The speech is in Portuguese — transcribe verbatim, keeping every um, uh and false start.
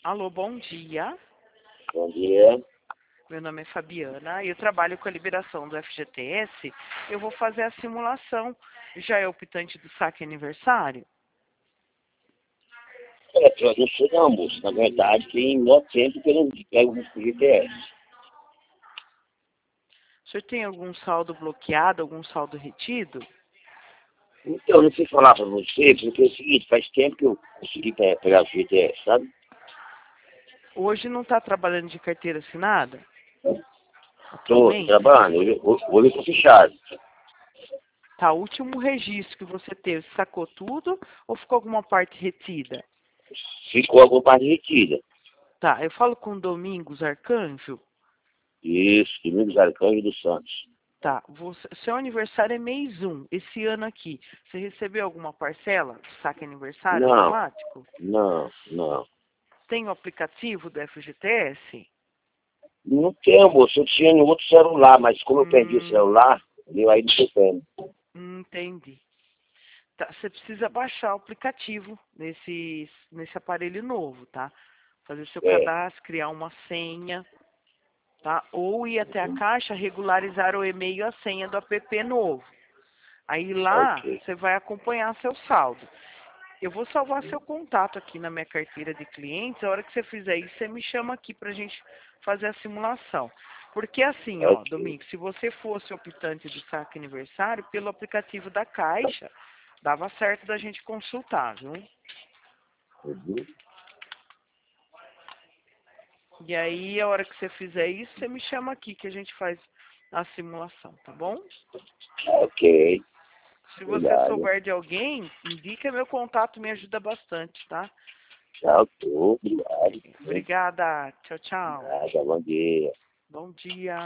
Alô, bom dia. Bom dia. Meu nome é Fabiana e eu trabalho com a liberação do F G T S. Eu vou fazer a simulação. Já é optante do saque aniversário? É, eu não sei não, moço. Na verdade, tem muito tempo que eu não pego o G P S. O senhor tem algum saldo bloqueado, algum saldo retido? Então, eu não sei falar pra você, porque é o seguinte, faz tempo que eu consegui pe- pegar o G P S, sabe? Hoje não está trabalhando de carteira assinada? Tô Atualmente? trabalhando, hoje, hoje eu tô fechado. Tá, o último registro que você teve, sacou tudo ou ficou alguma parte retida? Ficou alguma parte retida. Tá, eu falo com Domingos Arcanjo. Isso, Domingos Arcanjo dos Santos. Tá, você, seu aniversário é mês um, esse ano aqui. Você recebeu alguma parcela de saque aniversário Não, automático? não, não. Tem o aplicativo do F G T S? Não tenho, moço. Eu tinha no outro celular, mas como eu perdi o Hum, celular, eu aí não tô tendo. entendi. Tá, você precisa baixar o aplicativo nesse, nesse aparelho novo, tá? Fazer seu É, cadastro, criar uma senha, tá? Ou ir até a caixa, regularizar o e-mail e a senha do app novo. Aí lá ok. você vai acompanhar seu saldo. Eu vou salvar seu contato aqui na minha carteira de clientes. A hora que você fizer isso, você me chama aqui pra gente fazer a simulação. Porque assim, ó, Ok. Domingos, se você fosse optante do saque aniversário, pelo aplicativo da Caixa, dava certo da gente consultar, viu? Uhum. E aí, a hora que você fizer isso, você me chama aqui que a gente faz a simulação, tá bom? Ok. Se você Obrigado. souber de alguém, indica meu contato, me ajuda bastante, tá? Tchau, tô. Obrigado. Obrigada. Tchau, tchau. Nada, bom dia. Bom dia.